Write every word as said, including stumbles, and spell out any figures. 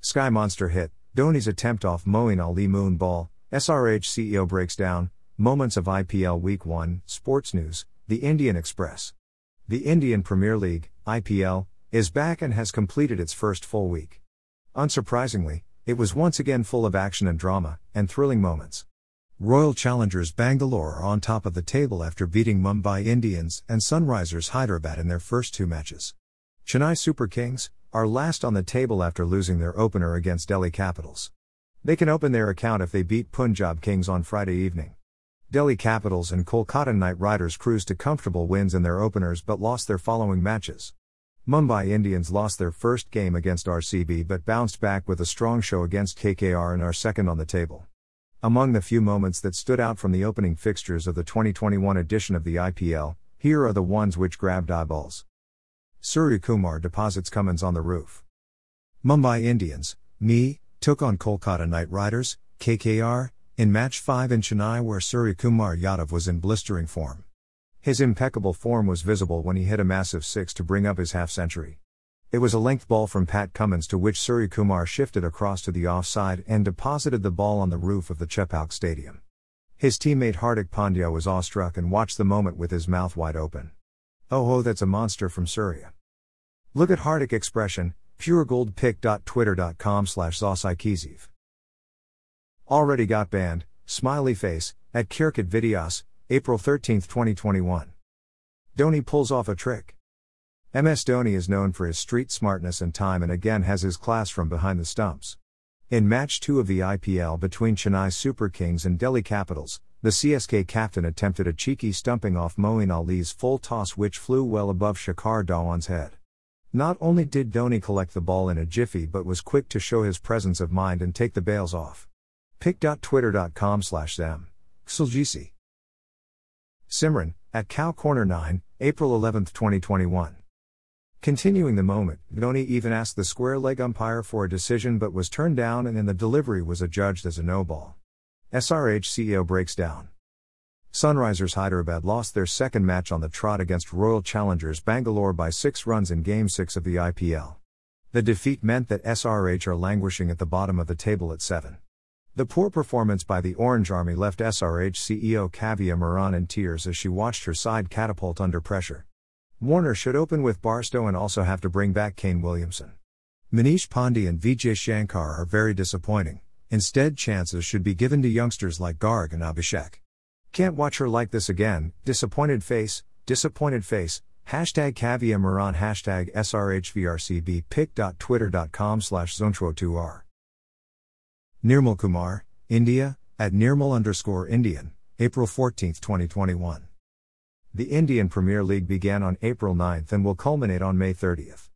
Sky Monster hit, Dhoni's attempt off Moeen Ali moon ball, S R H C E O breaks down, moments of I P L Week one, Sports News, The Indian Express. The Indian Premier League, I P L, is back and has completed its first full week. Unsurprisingly, it was once again full of action and drama, and thrilling moments. Royal Challengers Bangalore are on top of the table after beating Mumbai Indians and Sunrisers Hyderabad in their first two matches. Chennai Super Kings are last on the table after losing their opener against Delhi Capitals. They can open their account if they beat Punjab Kings on Friday evening. Delhi Capitals and Kolkata Knight Riders cruised to comfortable wins in their openers but lost their following matches. Mumbai Indians lost their first game against R C B but bounced back with a strong show against K K R and are second on the table. Among the few moments that stood out from the opening fixtures of the twenty twenty-one edition of the I P L, here are the ones which grabbed eyeballs. Surya Kumar deposits Cummins on the roof. Mumbai Indians, M I, took on Kolkata Knight Riders, K K R, in Match five in Chennai where Surya Kumar Yadav was in blistering form. His impeccable form was visible when he hit a massive six to bring up his half-century. It was a length ball from Pat Cummins to which Surya Kumar shifted across to the offside and deposited the ball on the roof of the Chepauk Stadium. His teammate Hardik Pandya was awestruck and watched the moment with his mouth wide open. Oh oh that's a monster from Surya. Look at Hardik expression, puregoldpic.twitter.com slash Zosaikiziv. Already got banned, smiley face, at Kirkit Videos, April thirteenth twenty twenty-one. Dhoni pulls off a trick. M S Dhoni is known for his street smartness and time and again has his class from behind the stumps. In Match two of the I P L between Chennai Super Kings and Delhi Capitals, the C S K captain attempted a cheeky stumping off Moeen Ali's full toss which flew well above Shikhar Dhawan's head. Not only did Dhoni collect the ball in a jiffy but was quick to show his presence of mind and take the bails off. pic.twitter.com slash them. Xulgisi. Simran, at Cow Corner nine, April eleventh twenty twenty-one. Continuing the moment, Dhoni even asked the square leg umpire for a decision but was turned down and in the delivery was adjudged as a no ball. S R H C E O breaks down. Sunrisers Hyderabad lost their second match on the trot against Royal Challengers Bangalore by six runs in Game six of the I P L. The defeat meant that S R H are languishing at the bottom of the table at seven. The poor performance by the Orange Army left S R H C E O Kavya Maran in tears as she watched her side catapult under pressure. Warner should open with Barstow and also have to bring back Kane Williamson. Manish Pandey and Vijay Shankar are very disappointing. Instead, chances should be given to youngsters like Garg and Abhishek. Can't watch her like this again, disappointed face, disappointed face, hashtag Kavya Maran hashtag S R H V R C B pic.twitter.com slash zoncho2r. Nirmal Kumar, India, at Nirmal underscore Indian, April fourteenth twenty twenty-one. The Indian Premier League began on April ninth and will culminate on May thirtieth.